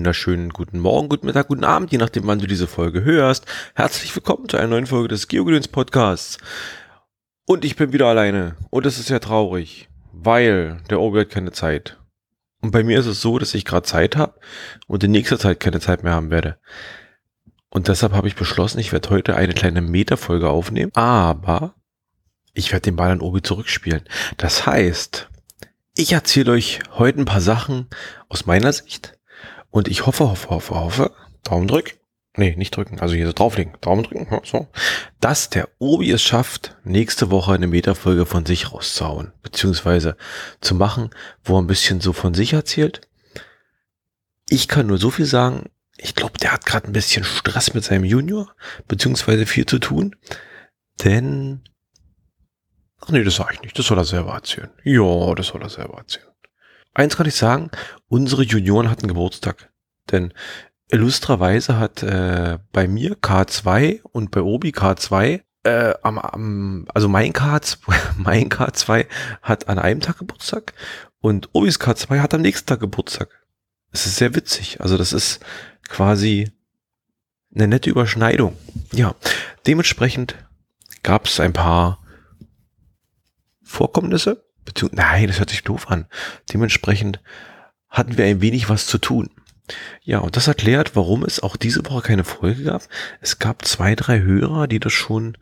wunderschönen guten Morgen, guten Mittag, guten Abend, je nachdem, wann du diese Folge hörst. Herzlich willkommen zu einer neuen Folge des GeoGedöns Podcasts. Und ich bin wieder alleine. Und das ist ja traurig, weil der Obi hat keine Zeit. Und bei mir ist es so, dass ich gerade Zeit habe und in nächster Zeit keine Zeit mehr haben werde. Und deshalb habe ich beschlossen, ich werde heute eine kleine Meta-Folge aufnehmen, aber ich werde den Ball an Obi zurückspielen. Das heißt, ich erzähle euch heute ein paar Sachen aus meiner Sicht und ich hoffe, Daumen drücken, nee, nicht drücken, also hier so drauflegen, Daumen drücken, so, dass der Obi es schafft, nächste Woche eine Meta-Folge von sich rauszuhauen, beziehungsweise zu machen, wo er ein bisschen so von sich erzählt. Ich kann nur so viel sagen, ich glaube, der hat gerade ein bisschen Stress mit seinem Junior, beziehungsweise viel zu tun, denn... Ach nee, das sage ich nicht. Das soll er selber erzählen. Ja, das soll er selber erzählen. Eins kann ich sagen, unsere Junioren hatten Geburtstag. Denn illustrerweise hat bei mir K2 und bei Obi K2, also mein K2 hat an einem Tag Geburtstag und Obis K2 hat am nächsten Tag Geburtstag. Es ist sehr witzig. Also das ist quasi eine nette Überschneidung. Ja, dementsprechend gab es ein paar Vorkommnisse, nein, das hört sich doof an. Dementsprechend hatten wir ein wenig was zu tun. Ja, und das erklärt, warum es auch diese Woche keine Folge gab. Es gab 2, 3 Hörer, die das schon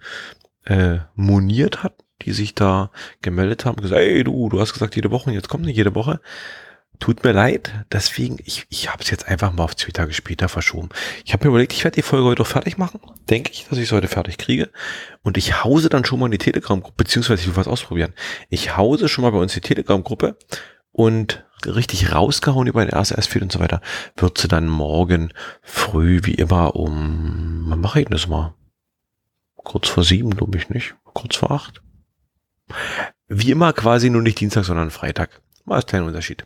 moniert hatten, die sich da gemeldet haben und gesagt, ey du hast gesagt jede Woche und jetzt kommt nicht jede Woche. Tut mir leid, deswegen, ich habe es jetzt einfach mal auf 2 Tage später verschoben. Ich habe mir überlegt, ich werde die Folge heute auch fertig machen. Denke ich, dass ich es heute fertig kriege. Und ich hause dann schon mal in die Telegram-Gruppe, beziehungsweise ich will was ausprobieren. Ich hause schon mal bei uns die Telegram-Gruppe und richtig rausgehauen über den RSS-Feed und so weiter, wird sie dann morgen früh, wie immer, wann mache ich das mal? Kurz vor 7, glaube ich nicht. Kurz vor 8. Wie immer quasi nur nicht Dienstag, sondern Freitag. Mal als kleiner Unterschied.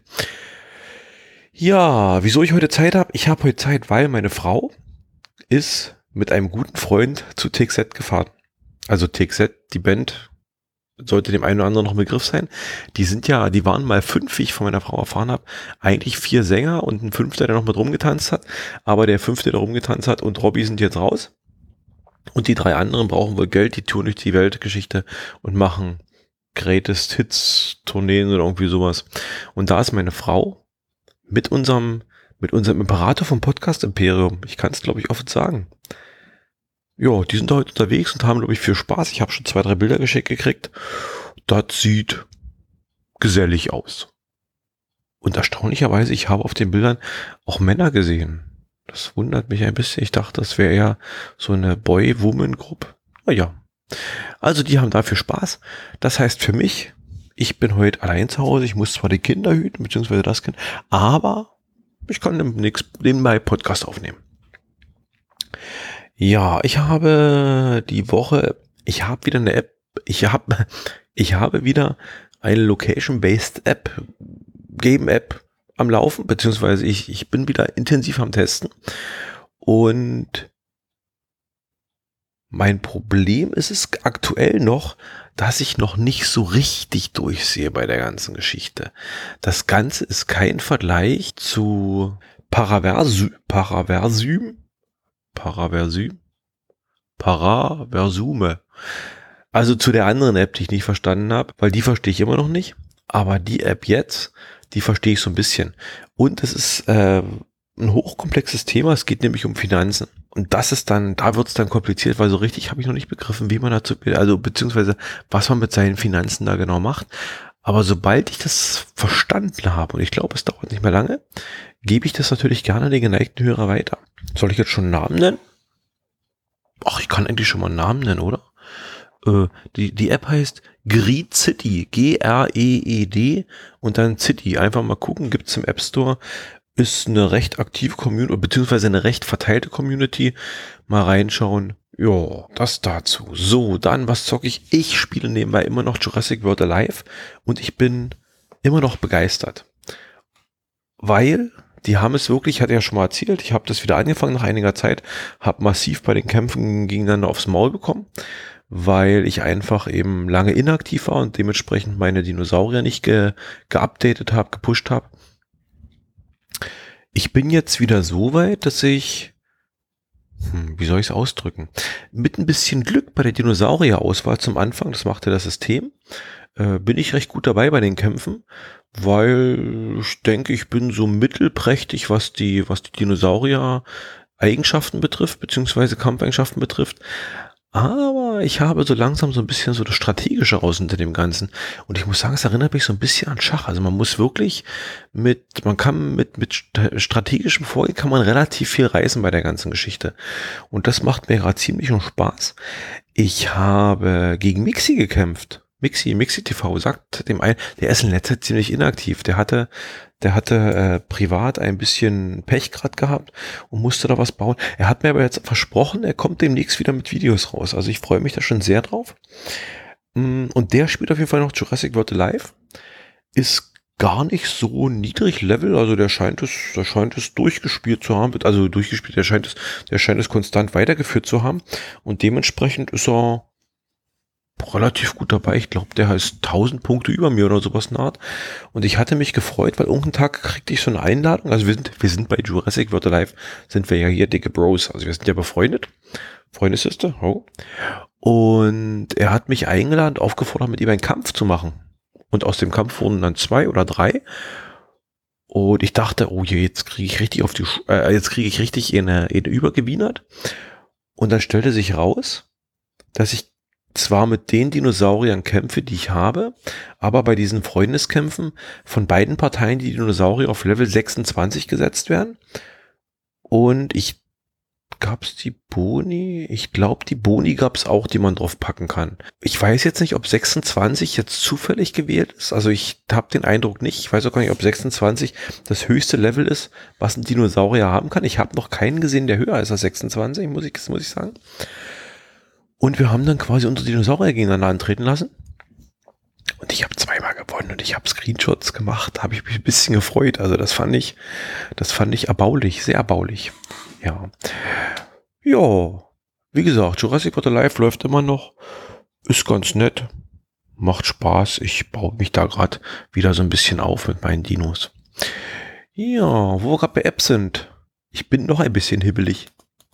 Ja, wieso ich heute Zeit habe? Ich habe heute Zeit, weil meine Frau ist mit einem guten Freund zu TXZ gefahren. Also TXZ, die Band, sollte dem einen oder anderen noch ein Begriff sein. Die waren mal 5, wie ich von meiner Frau erfahren habe. Eigentlich 4 Sänger und ein 5., der noch mit rumgetanzt hat. Aber der 5., der rumgetanzt hat und Robbie sind jetzt raus. Und die 3 anderen brauchen wohl Geld, die touren durch die Weltgeschichte und machen Greatest Hits Tourneen oder irgendwie sowas. Und da ist meine Frau mit unserem Imperator vom Podcast Imperium. Ich kann es, glaube ich, offen sagen. Ja, die sind da heute unterwegs und haben, glaube ich, viel Spaß. Ich habe schon 2, 3 Bilder geschickt gekriegt. Das sieht gesellig aus. Und erstaunlicherweise, ich habe auf den Bildern auch Männer gesehen. Das wundert mich ein bisschen. Ich dachte, das wäre eher so eine Boy-Woman-Gruppe. Naja. Also die haben dafür Spaß. Das heißt für mich, ich bin heute allein zu Hause. Ich muss zwar die Kinder hüten, beziehungsweise das Kind, aber ich kann nebenbei Podcast aufnehmen. Ja, ich habe wieder eine App. Ich habe wieder eine Location-Based App, Game-App am Laufen, beziehungsweise ich bin wieder intensiv am Testen. Und mein Problem ist es aktuell noch, dass ich noch nicht so richtig durchsehe bei der ganzen Geschichte. Das Ganze ist kein Vergleich zu Paraversume. Also zu der anderen App, die ich nicht verstanden habe, weil die verstehe ich immer noch nicht. Aber die App jetzt, die verstehe ich so ein bisschen. Und es ist ein hochkomplexes Thema. Es geht nämlich um Finanzen. Und da wird es dann kompliziert, weil so richtig habe ich noch nicht begriffen, wie man dazu, also beziehungsweise was man mit seinen Finanzen da genau macht. Aber sobald ich das verstanden habe, und ich glaube, es dauert nicht mehr lange, gebe ich das natürlich gerne den geneigten Hörer weiter. Soll ich jetzt schon einen Namen nennen? Ach, ich kann eigentlich schon mal einen Namen nennen, oder? Die App heißt Greed City, G-R-E-E-D und dann City. Einfach mal gucken, gibt's im App Store. Ist eine recht aktive Community, beziehungsweise eine recht verteilte Community. Mal reinschauen. Ja, das dazu. So, dann, was zocke ich? Ich spiele nebenbei immer noch Jurassic World Alive und ich bin immer noch begeistert. Weil, die haben es wirklich, ich hatte ja schon mal erzählt, ich habe das wieder angefangen nach einiger Zeit, habe massiv bei den Kämpfen gegeneinander aufs Maul bekommen, weil ich einfach eben lange inaktiv war und dementsprechend meine Dinosaurier nicht geupdatet habe, gepusht habe. Ich bin jetzt wieder so weit, dass ich, wie soll ich es ausdrücken, mit ein bisschen Glück bei der Dinosaurier-Auswahl zum Anfang, das machte das System, bin ich recht gut dabei bei den Kämpfen, weil ich denke, ich bin so mittelprächtig, was die Dinosaurier-Eigenschaften betrifft, beziehungsweise Kampfeigenschaften betrifft. Aber ich habe so langsam so ein bisschen so das Strategische raus hinter dem Ganzen. Und ich muss sagen, es erinnert mich so ein bisschen an Schach. Also man muss wirklich man kann mit strategischem Vorgehen kann man relativ viel reißen bei der ganzen Geschichte. Und das macht mir gerade ziemlich noch Spaß. Ich habe gegen Mixi gekämpft. Mixi TV sagt dem einen, der ist in letzter Zeit ziemlich inaktiv. Der hatte privat ein bisschen Pech gerade gehabt und musste da was bauen. Er hat mir aber jetzt versprochen, er kommt demnächst wieder mit Videos raus. Also ich freue mich da schon sehr drauf. Und der spielt auf jeden Fall noch Jurassic World Alive. Ist gar nicht so niedrig Level, also der scheint es durchgespielt zu haben, also durchgespielt, der scheint es konstant weitergeführt zu haben und dementsprechend ist er relativ gut dabei. Ich glaube, der heißt 1000 Punkte über mir oder sowas in der Art. Und ich hatte mich gefreut, weil irgendeinen Tag kriegte ich so eine Einladung. Also wir sind bei Jurassic World Alive, sind wir ja hier dicke Bros. Also wir sind ja befreundet. Freundeskiste. Oh. Und er hat mich eingeladen, aufgefordert, mit ihm einen Kampf zu machen. Und aus dem Kampf wurden dann 2 oder 3. Und ich dachte, oh je, jetzt kriege ich richtig eine übergewienert. Und dann stellte sich raus, dass ich zwar mit den Dinosauriern kämpfe, die ich habe, aber bei diesen Freundeskämpfen von beiden Parteien die Dinosaurier auf Level 26 gesetzt werden. Und gab's die Boni? Ich glaube, die Boni gab's auch, die man drauf packen kann. Ich weiß jetzt nicht, ob 26 jetzt zufällig gewählt ist. Also ich habe den Eindruck nicht. Ich weiß auch gar nicht, ob 26 das höchste Level ist, was ein Dinosaurier haben kann. Ich habe noch keinen gesehen, der höher ist als 26, muss ich sagen. Und wir haben dann quasi unsere Dinosaurier gegeneinander antreten lassen. Und ich habe 2-mal gewonnen und ich habe Screenshots gemacht, habe ich mich ein bisschen gefreut. Also das fand ich erbaulich, sehr erbaulich. Ja. Ja, wie gesagt, Jurassic World Alive läuft immer noch. Ist ganz nett. Macht Spaß. Ich baue mich da gerade wieder so ein bisschen auf mit meinen Dinos. Ja, wo wir gerade bei Apps sind. Ich bin noch ein bisschen hibbelig,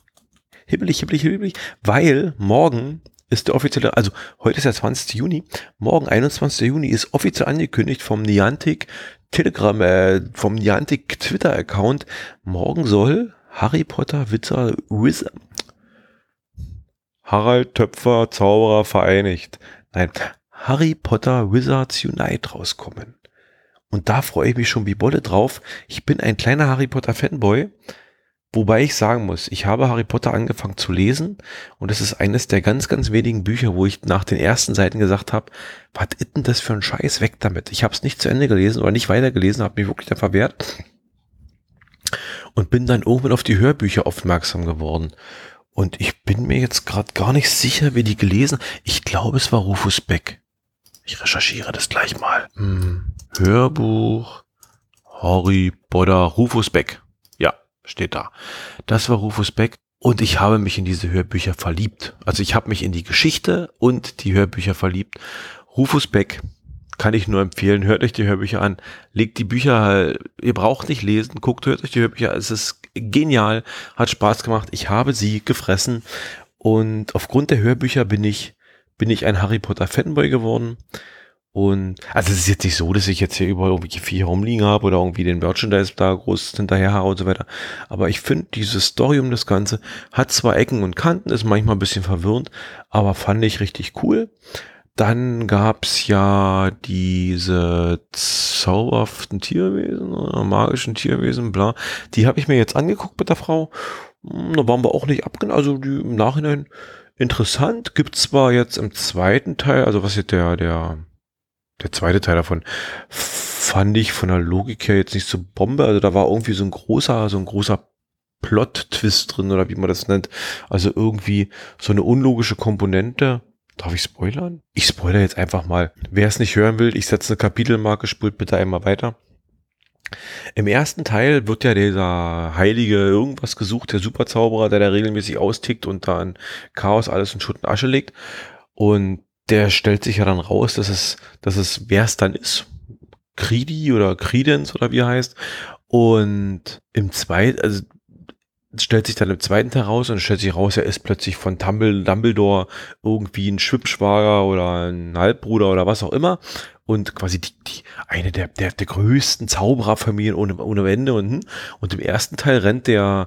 weil morgen ist der offizielle, also heute ist der 20. Juni, morgen 21. Juni ist offiziell angekündigt vom Niantic vom Niantic Twitter-Account. Morgen soll Harry Potter Wizard Harald Töpfer Zauberer vereinigt. Nein, Harry Potter Wizards Unite rauskommen. Und da freue ich mich schon wie Bolle drauf. Ich bin ein kleiner Harry Potter Fanboy. Wobei ich sagen muss, ich habe Harry Potter angefangen zu lesen und es ist eines der ganz, ganz wenigen Bücher, wo ich nach den ersten Seiten gesagt habe, was ist denn das für ein Scheiß, weg damit. Ich habe es nicht zu Ende gelesen oder nicht weitergelesen, habe mich wirklich da verwehrt und bin dann irgendwann auf die Hörbücher aufmerksam geworden. Und ich bin mir jetzt gerade gar nicht sicher, wie die gelesen. Ich glaube, es war Rufus Beck. Ich recherchiere das gleich mal. Hörbuch Harry Potter Rufus Beck. Steht da. Das war Rufus Beck und ich habe mich in diese Hörbücher verliebt. Also ich habe mich in die Geschichte und die Hörbücher verliebt. Rufus Beck kann ich nur empfehlen. Hört euch die Hörbücher an. Legt die Bücher, ihr braucht nicht lesen. Hört euch die Hörbücher. Es ist genial. Hat Spaß gemacht. Ich habe sie gefressen und aufgrund der Hörbücher bin ich ein Harry Potter Fanboy geworden. Und, also es ist jetzt nicht so, dass ich jetzt hier überall irgendwelche Viecher rumliegen habe oder irgendwie den Merchandise da groß hinterher habe und so weiter. Aber ich finde, diese Story um das Ganze hat zwar Ecken und Kanten, ist manchmal ein bisschen verwirrend, aber fand ich richtig cool. Dann gab's ja diese zauberhaften Tierwesen oder magischen Tierwesen, bla. Die habe ich mir jetzt angeguckt mit der Frau. Da waren wir auch nicht abgeneigt, also die im Nachhinein interessant. Gibt's zwar jetzt im zweiten Teil, also was jetzt der zweite Teil davon fand ich von der Logik her jetzt nicht so Bombe. Also da war irgendwie so ein großer Plot-Twist drin oder wie man das nennt. Also irgendwie so eine unlogische Komponente. Darf ich spoilern? Ich spoilere jetzt einfach mal. Wer es nicht hören will, ich setze eine Kapitelmarke, spult bitte einmal weiter. Im ersten Teil wird ja dieser heilige irgendwas gesucht, der Superzauberer, der da regelmäßig austickt und da in Chaos alles in Schutt und Asche legt. Und der stellt sich ja dann raus, dass es wer es dann ist, Creedy oder Credence oder wie er heißt. Und also es stellt sich dann im zweiten Teil raus und es stellt sich raus, er ist plötzlich von Dumbledore irgendwie ein Schwippschwager oder ein Halbbruder oder was auch immer. Und quasi eine der größten Zaubererfamilien ohne Ende. Und im ersten Teil rennt der,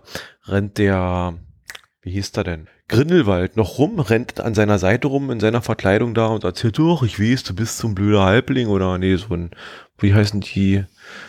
wie hieß der denn? Grindelwald noch rum, rennt an seiner Seite rum in seiner Verkleidung da und erzählt, doch, ich weiß, du bist so ein blöder Halbling oder nee, so ein, wie heißen die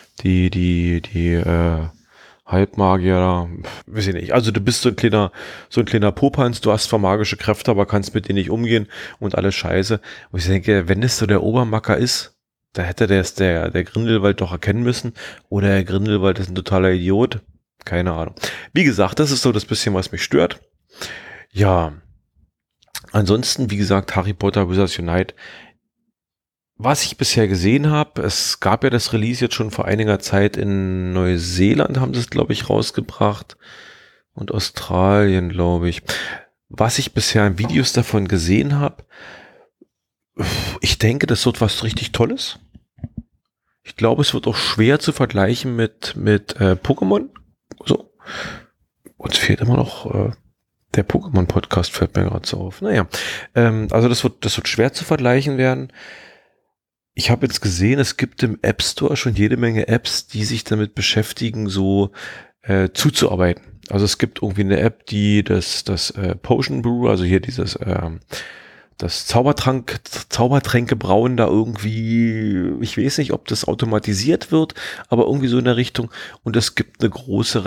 Halbmagier da, weiß ich nicht. Also du bist so ein kleiner Popanz, du hast zwar magische Kräfte, aber kannst mit denen nicht umgehen und alles Scheiße. Und ich denke, wenn es so der Obermacker ist, da hätte der Grindelwald doch erkennen müssen. Oder der Grindelwald ist ein totaler Idiot. Keine Ahnung. Wie gesagt, das ist so das bisschen, was mich stört. Ja. Ansonsten, wie gesagt, Harry Potter Wizards Unite. Was ich bisher gesehen habe, es gab ja das Release jetzt schon vor einiger Zeit in Neuseeland, haben sie es, glaube ich, rausgebracht. Und Australien, glaube ich. Was ich bisher in Videos davon gesehen habe, ich denke, das wird was richtig Tolles. Ich glaube, es wird auch schwer zu vergleichen mit Pokémon. So. Uns fehlt immer noch der Pokémon-Podcast, fällt mir gerade so auf. Naja, also das wird schwer zu vergleichen werden. Ich habe jetzt gesehen, es gibt im App Store schon jede Menge Apps, die sich damit beschäftigen, so zuzuarbeiten. Also es gibt irgendwie eine App, die das Potion Brew, also hier das Zaubertränke brauen da irgendwie, ich weiß nicht, ob das automatisiert wird, aber irgendwie so in der Richtung. Und es gibt eine große,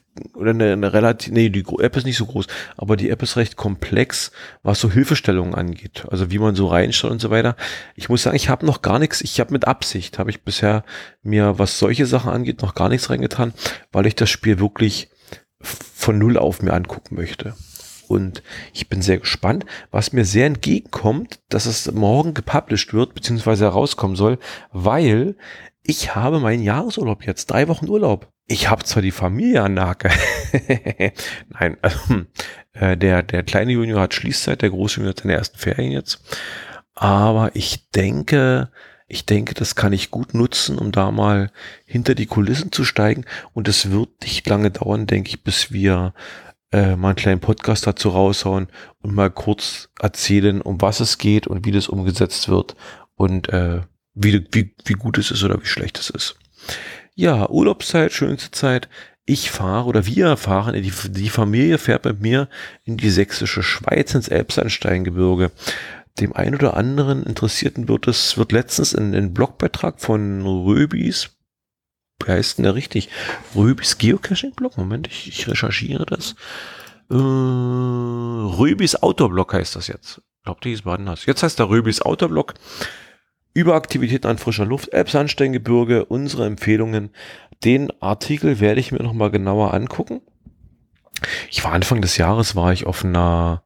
die App ist nicht so groß, aber die App ist recht komplex, was so Hilfestellungen angeht. Also wie man so reinstellt und so weiter. Ich muss sagen, ich habe noch gar nichts, habe ich bisher mir, was solche Sachen angeht, noch gar nichts reingetan, weil ich das Spiel wirklich von Null auf mir angucken möchte. Und ich bin sehr gespannt, was mir sehr entgegenkommt, dass es morgen gepublished wird, beziehungsweise herauskommen soll, weil ich habe meinen Jahresurlaub jetzt, 3 Wochen Urlaub. Ich habe zwar die Familie an der Hacke. Nein, also, der kleine Junior hat Schließzeit, der große Junior hat seine ersten Ferien jetzt. Aber ich denke, das kann ich gut nutzen, um da mal hinter die Kulissen zu steigen. Und es wird nicht lange dauern, denke ich, bis wir mal einen kleinen Podcast dazu raushauen und mal kurz erzählen, um was es geht und wie das umgesetzt wird und wie gut es ist oder wie schlecht es ist. Ja, Urlaubszeit, schönste Zeit. Wir fahren, die Familie fährt mit mir in die sächsische Schweiz, ins Elbsandsteingebirge. Dem einen oder anderen Interessierten wird letztens ein Blogbeitrag von Röbis, wie heißt denn der richtig? Röbis Geocaching-Blog? Moment, ich recherchiere das. Röbis Outdoor-Blog heißt das jetzt. Ich glaube, die ist anders. Jetzt heißt der Röbis Outdoor-Blog. Über Aktivitäten an frischer Luft, Elbsandsteingebirge, unsere Empfehlungen. Den Artikel werde ich mir nochmal genauer angucken. Anfang des Jahres war ich auf einer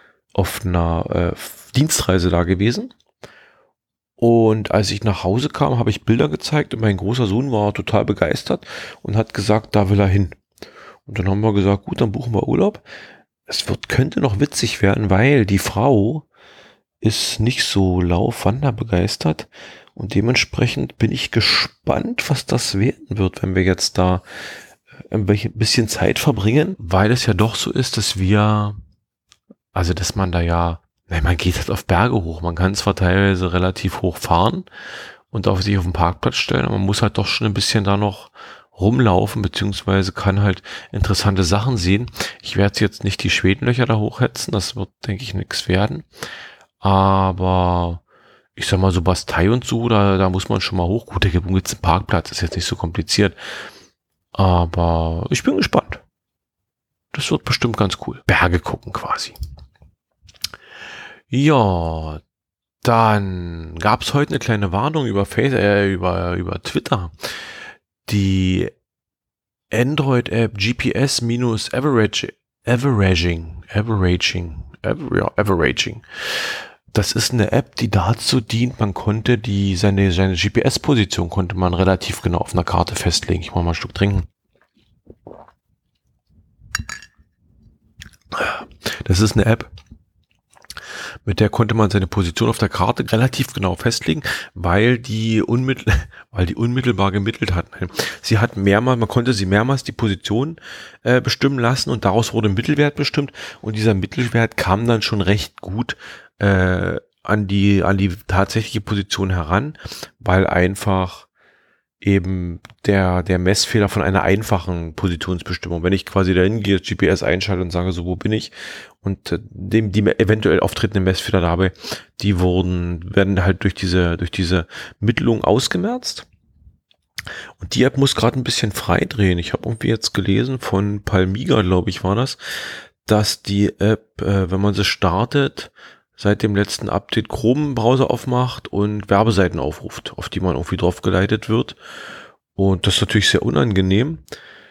Dienstreise da gewesen. Und als ich nach Hause kam, habe ich Bilder gezeigt und mein großer Sohn war total begeistert und hat gesagt, da will er hin. Und dann haben wir gesagt, gut, dann buchen wir Urlaub. Könnte noch witzig werden, weil die Frau ist nicht so wanderbegeistert und dementsprechend bin ich gespannt, was das werden wird, wenn wir jetzt da ein bisschen Zeit verbringen, weil es ja doch so ist, dass man da ja, man geht halt auf Berge hoch. Man kann zwar teilweise relativ hoch fahren und sich auf den Parkplatz stellen, aber man muss halt doch schon ein bisschen da noch rumlaufen, beziehungsweise kann halt interessante Sachen sehen. Ich werde jetzt nicht die Schwedenlöcher da hochhetzen, das wird, denke ich, nichts werden. Aber ich sag mal, so Bastei und so, da muss man schon mal hoch. Gut, da gibt es einen Parkplatz, ist jetzt nicht so kompliziert. Aber ich bin gespannt. Das wird bestimmt ganz cool. Berge gucken quasi. Ja, dann gab es heute eine kleine Warnung über Twitter. Die Android-App GPS-Averaging. Das ist eine App, die dazu dient, man konnte seine GPS-Position konnte man relativ genau auf einer Karte festlegen. Ich mache mal einen Schluck trinken. Das ist eine App, Mit der konnte man seine Position auf der Karte relativ genau festlegen, weil die unmittelbar gemittelt hat. Man konnte sie mehrmals die Position bestimmen lassen und daraus wurde ein Mittelwert bestimmt und dieser Mittelwert kam dann schon recht gut an die tatsächliche Position heran, weil einfach eben der Messfehler von einer einfachen Positionsbestimmung, wenn ich quasi dahin gehe, GPS einschalte und sage, so, wo bin ich? Und die eventuell auftretenden Messfehler dabei, werden halt durch diese Mittelung ausgemerzt. Und die App muss gerade ein bisschen freidrehen. Ich habe irgendwie jetzt gelesen von Palmiga, glaube ich, war das, dass die App, wenn man sie startet, seit dem letzten Update Chrome-Browser aufmacht und Werbeseiten aufruft, auf die man irgendwie drauf geleitet wird. Und das ist natürlich sehr unangenehm.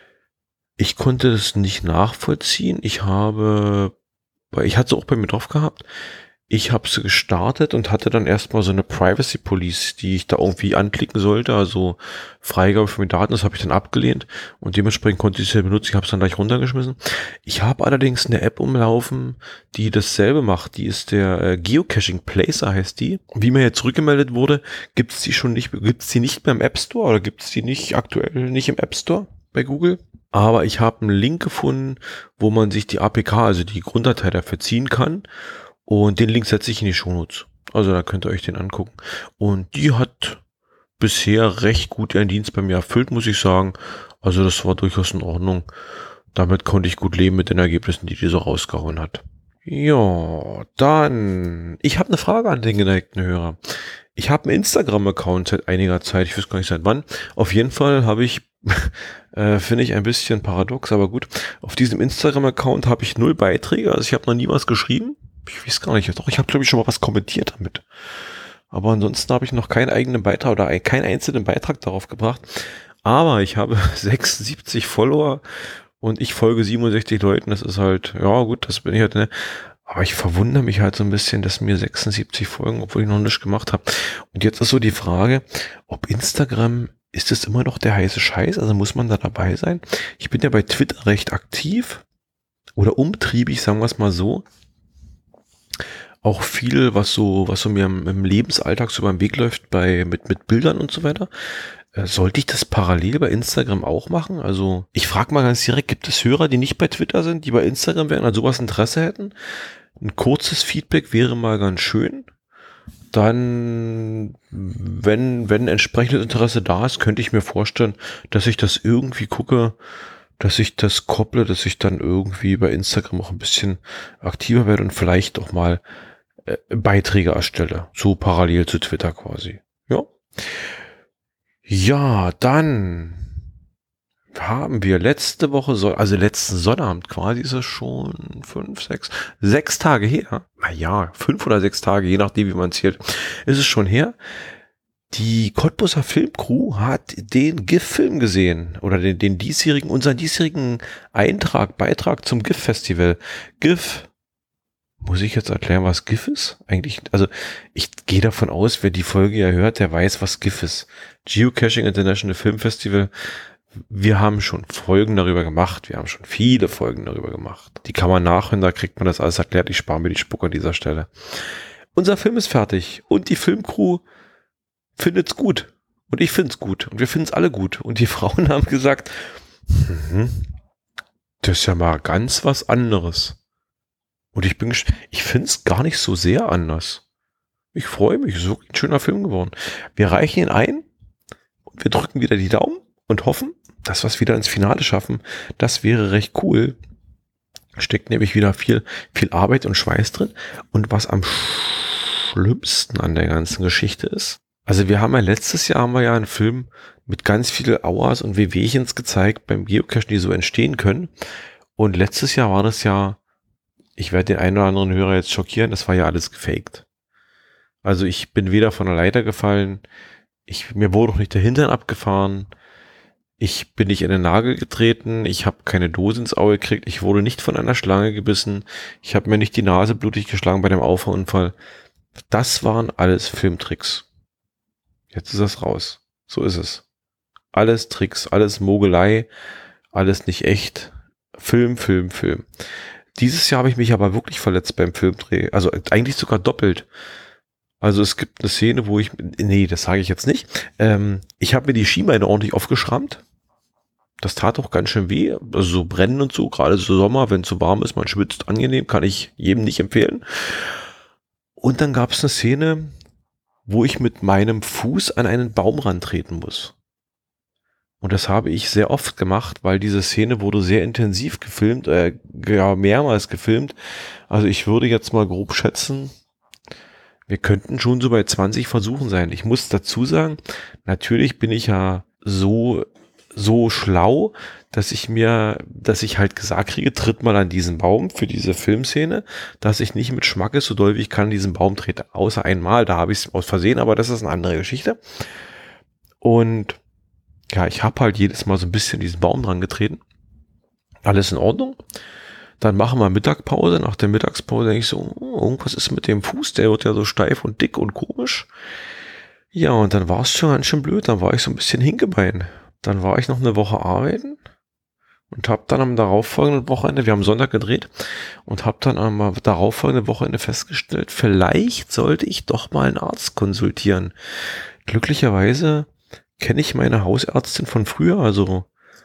Ich konnte das nicht nachvollziehen. Ich hatte es auch bei mir drauf gehabt. Ich habe sie gestartet und hatte dann erstmal so eine Privacy Police, die ich da irgendwie anklicken sollte, also Freigabe für meine Daten, das habe ich dann abgelehnt und dementsprechend konnte ich es ja benutzen, ich habe es dann gleich runtergeschmissen. Ich habe allerdings eine App umlaufen, die dasselbe macht, die ist der Geocaching Placer heißt die. Wie mir jetzt zurückgemeldet wurde, gibt's die nicht mehr im App Store oder gibt's die nicht aktuell nicht im App Store bei Google? Aber ich habe einen Link gefunden, wo man sich die APK, also die Grunddatei dafür ziehen kann. Und den Link setze ich in die Shownotes. Also da könnt ihr euch den angucken. Und die hat bisher recht gut ihren Dienst bei mir erfüllt, muss ich sagen. Also das war durchaus in Ordnung. Damit konnte ich gut leben mit den Ergebnissen, die so rausgehauen hat. Ja, dann. Ich habe eine Frage an den geneigten Hörer. Ich habe einen Instagram-Account seit einiger Zeit. Ich weiß gar nicht seit wann. Auf jeden Fall habe ich, finde ich ein bisschen paradox, aber gut. Auf diesem Instagram-Account habe ich 0 Beiträge. Also ich habe noch nie was geschrieben. Ich weiß gar nicht. Doch, ich habe, glaube ich, schon mal was kommentiert damit. Aber ansonsten habe ich noch keinen eigenen Beitrag oder keinen einzelnen Beitrag darauf gebracht. Aber ich habe 76 Follower und ich folge 67 Leuten. Das ist halt, ja gut, das bin ich halt, ne? Aber ich verwundere mich halt so ein bisschen, dass mir 76 folgen, obwohl ich noch nichts gemacht habe. Und jetzt ist so die Frage, ob Instagram, ist das immer noch der heiße Scheiß? Also muss man da dabei sein? Ich bin ja bei Twitter recht aktiv oder umtriebig, sagen wir es mal so. Auch viel, was so mir im Lebensalltag so beim Weg läuft, mit Bildern und so weiter. Sollte ich das parallel bei Instagram auch machen? Also ich frage mal ganz direkt, gibt es Hörer, die nicht bei Twitter sind, die bei Instagram wären, an sowas Interesse hätten? Ein kurzes Feedback wäre mal ganz schön. Dann, wenn entsprechendes Interesse da ist, könnte ich mir vorstellen, dass ich das irgendwie gucke, dass ich das kopple, dass ich dann irgendwie bei Instagram auch ein bisschen aktiver werde und vielleicht auch mal Beiträge erstelle. So parallel zu Twitter quasi. Ja. Ja, dann haben wir letzte Woche, also letzten Sonnabend quasi, ist es schon 6 Tage her. Naja, 5 oder 6 Tage, je nachdem, wie man zählt, ist es schon her. Die Cottbuser Filmcrew hat den GIF-Film gesehen oder unseren diesjährigen Beitrag zum GIF-Festival. GIF, muss ich jetzt erklären, was GIF ist? Eigentlich, also ich gehe davon aus, wer die Folge ja hört, der weiß, was GIF ist. Geocaching International Film Festival. Wir haben schon Folgen darüber gemacht. Wir haben schon viele Folgen darüber gemacht. Die kann man nachhören, da kriegt man das alles erklärt. Ich spare mir die Spucke an dieser Stelle. Unser Film ist fertig und die Filmcrew findet's gut. Und ich find's gut. Und wir finden's alle gut. Und die Frauen haben gesagt, das ist ja mal ganz was anderes. Und ich find's gar nicht so sehr anders. Ich freue mich. Es ist wirklich ein schöner Film geworden. Wir reichen ihn ein und wir drücken wieder die Daumen und hoffen, dass wir es wieder ins Finale schaffen. Das wäre recht cool. Steckt nämlich wieder viel Arbeit und Schweiß drin. Und was am schlimmsten an der ganzen Geschichte ist, also letztes Jahr haben wir ja einen Film mit ganz vielen Auers und Wehwehchens gezeigt beim Geocachen, die so entstehen können. Und letztes Jahr war das ja, ich werde den einen oder anderen Hörer jetzt schockieren, das war ja alles gefaked. Also ich bin weder von der Leiter gefallen, mir wurde auch nicht der Hintern abgefahren, ich bin nicht in den Nagel getreten, ich habe keine Dose ins Auge gekriegt, ich wurde nicht von einer Schlange gebissen, ich habe mir nicht die Nase blutig geschlagen bei dem Auffahrunfall. Das waren alles Filmtricks. Jetzt ist das raus. So ist es. Alles Tricks, alles Mogelei, alles nicht echt. Film. Dieses Jahr habe ich mich aber wirklich verletzt beim Filmdreh. Also eigentlich sogar doppelt. Also es gibt eine Szene, wo nee, das sage ich jetzt nicht. Ich habe mir die Schienbeine ordentlich aufgeschrammt. Das tat auch ganz schön weh. Also so brennen und so, gerade so Sommer, wenn es so warm ist, man schwitzt, angenehm, kann ich jedem nicht empfehlen. Und dann gab es eine Szene, wo ich mit meinem Fuß an einen Baumrand treten muss. Und das habe ich sehr oft gemacht, weil diese Szene wurde sehr intensiv gefilmt, ja, mehrmals gefilmt. Also ich würde jetzt mal grob schätzen, wir könnten schon so bei 20 Versuchen sein. Ich muss dazu sagen, natürlich bin ich ja so schlau, dass ich halt gesagt kriege, tritt mal an diesen Baum für diese Filmszene, dass ich nicht mit Schmackes so doll wie ich kann an diesen Baum trete. Außer einmal, da habe ich es aus Versehen, aber das ist eine andere Geschichte. Und ja, ich habe halt jedes Mal so ein bisschen diesen Baum dran getreten. Alles in Ordnung. Dann machen wir Mittagpause. Nach der Mittagspause denke ich so, irgendwas ist mit dem Fuß, der wird ja so steif und dick und komisch. Ja, und dann war es schon ganz schön blöd. Dann war ich so ein bisschen Hinkebein. Dann war ich noch eine Woche arbeiten und habe dann am darauffolgenden Wochenende, wir haben Sonntag gedreht, und habe dann am darauffolgenden Wochenende festgestellt, vielleicht sollte ich doch mal einen Arzt konsultieren. Glücklicherweise kenne ich meine Hausärztin von früher, also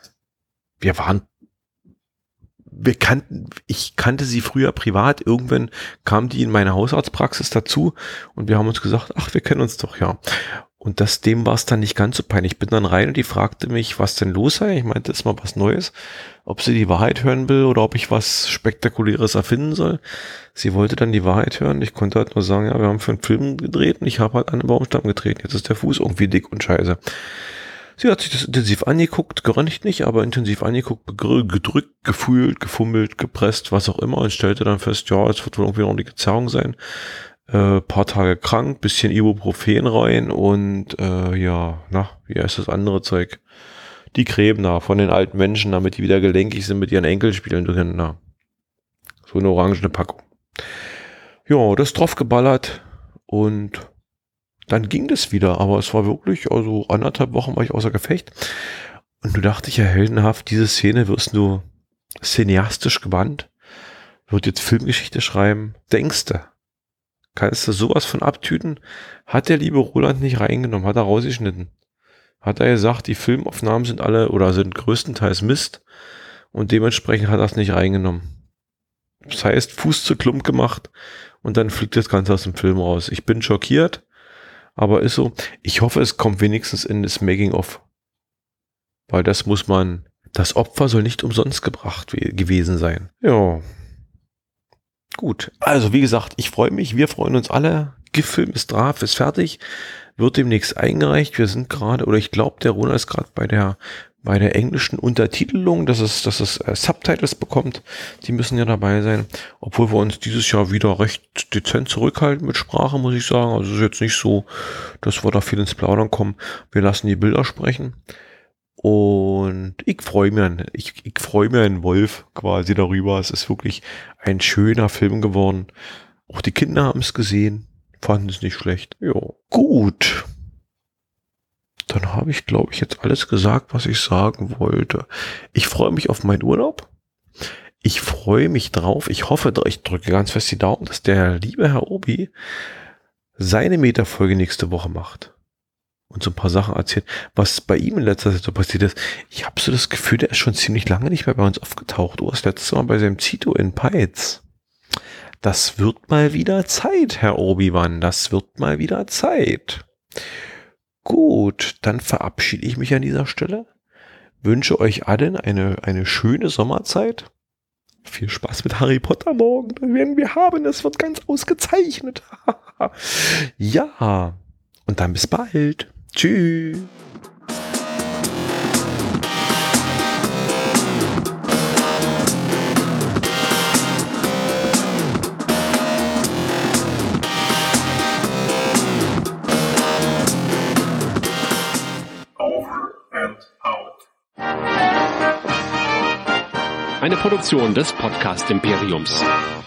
ich kannte sie früher privat, irgendwann kam die in meine Hausarztpraxis dazu und wir haben uns gesagt, ach, wir kennen uns doch, ja. Und dem war es dann nicht ganz so peinlich. Ich bin dann rein und die fragte mich, was denn los sei. Ich meinte, das ist mal was Neues, ob sie die Wahrheit hören will oder ob ich was Spektakuläres erfinden soll. Sie wollte dann die Wahrheit hören. Ich konnte halt nur sagen, ja, wir haben für einen Film gedreht und ich habe halt an den Baumstamm getreten. Jetzt ist der Fuß irgendwie dick und scheiße. Sie hat sich das intensiv angeguckt, geröntgt nicht, aber intensiv angeguckt, gedrückt, gefühlt, gefummelt, gepresst, was auch immer, und stellte dann fest, ja, es wird wohl irgendwie noch die Zerrung sein. Paar Tage krank, bisschen Ibuprofen rein und wie heißt das andere Zeug? Die Creme da von den alten Menschen, damit die wieder gelenkig sind, mit ihren Enkeln spielen können. Na. So eine orangene Packung. Ja, das drauf geballert und dann ging das wieder, aber es war wirklich, also 1,5 Wochen war ich außer Gefecht. Und du dachte ich ja heldenhaft, diese Szene wirst du cineastisch gewandt, wird jetzt Filmgeschichte schreiben, denkst du, kannst du sowas von abtüten? Hat der liebe Roland nicht reingenommen, hat er rausgeschnitten. Hat er gesagt, die Filmaufnahmen sind alle oder sind größtenteils Mist und dementsprechend hat er es nicht reingenommen. Das heißt, Fuß zu Klump gemacht und dann fliegt das Ganze aus dem Film raus. Ich bin schockiert. Aber ist so, ich hoffe, es kommt wenigstens in das Making-of. Weil das Opfer soll nicht umsonst gebracht gewesen sein. Ja. Gut. Also, wie gesagt, ich freue mich, wir freuen uns alle. GIF-Film ist drauf, ist fertig. Wird demnächst eingereicht. Wir sind gerade, oder ich glaube, der Ronald ist gerade bei der englischen Untertitelung, dass es Subtitles bekommt. Die müssen ja dabei sein. Obwohl wir uns dieses Jahr wieder recht dezent zurückhalten mit Sprache, muss ich sagen. Also es ist jetzt nicht so, dass wir da viel ins Plaudern kommen. Wir lassen die Bilder sprechen. Und ich freue mich einen Wolf quasi darüber. Es ist wirklich ein schöner Film geworden. Auch die Kinder haben es gesehen. Fanden es nicht schlecht. Ja, gut. Dann habe ich, glaube ich, jetzt alles gesagt, was ich sagen wollte. Ich freue mich auf meinen Urlaub. Ich freue mich drauf. Ich hoffe, ich drücke ganz fest die Daumen, dass der liebe Herr Obi seine Meta-Folge nächste Woche macht. Und so ein paar Sachen erzählt, was bei ihm in letzter Zeit so passiert ist. Ich habe so das Gefühl, der ist schon ziemlich lange nicht mehr bei uns aufgetaucht. Das letzte Mal bei seinem Zito in Peitz. Das wird mal wieder Zeit, Herr Obi-Wan. Das wird mal wieder Zeit. Gut, dann verabschiede ich mich an dieser Stelle. Wünsche euch allen eine schöne Sommerzeit. Viel Spaß mit Harry Potter morgen. Das werden wir haben. Es wird ganz ausgezeichnet. Ja, und dann bis bald. Tschüss. Eine Produktion des Podcast Imperiums.